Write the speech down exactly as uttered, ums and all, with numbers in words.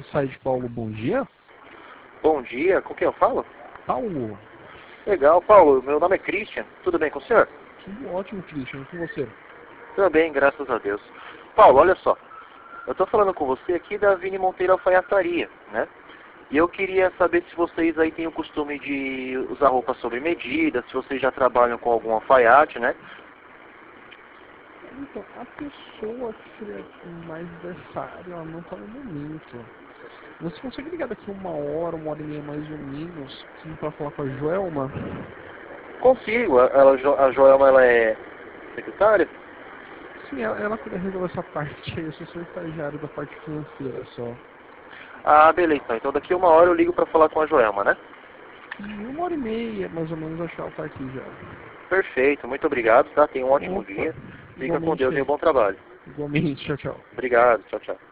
site Paulo, bom dia. Bom dia, com quem eu falo? Paulo. Legal, Paulo, meu nome é Christian, tudo bem com o senhor? Tudo ótimo, Christian, e com você? Tudo bem, graças a Deus. Paulo, olha só, eu tô falando com você aqui da Vini Monteiro Alfaiataria, né? E eu queria saber se vocês aí têm o costume de usar roupa sob medida, se vocês já trabalham com algum alfaiate, né? Então, a pessoa que seria mais dessa área, ela não está no momento. Você consegue ligar daqui uma hora, uma hora e meia mais ou menos, para falar com a Joelma? Consigo, a, ela, a Joelma, ela é secretária? Sim, ela, ela resolve essa parte aí, eu só sou estagiário da parte financeira só. Ah, beleza, então daqui uma hora eu ligo para falar com a Joelma, né? E uma hora e meia, mais ou menos, acho que ela tá aqui já. Perfeito, muito obrigado, tá? Tenha um ótimo Opa, dia. Fica com igualmente Deus e um aí. bom trabalho. Igualmente, tchau, tchau. Obrigado, tchau, tchau.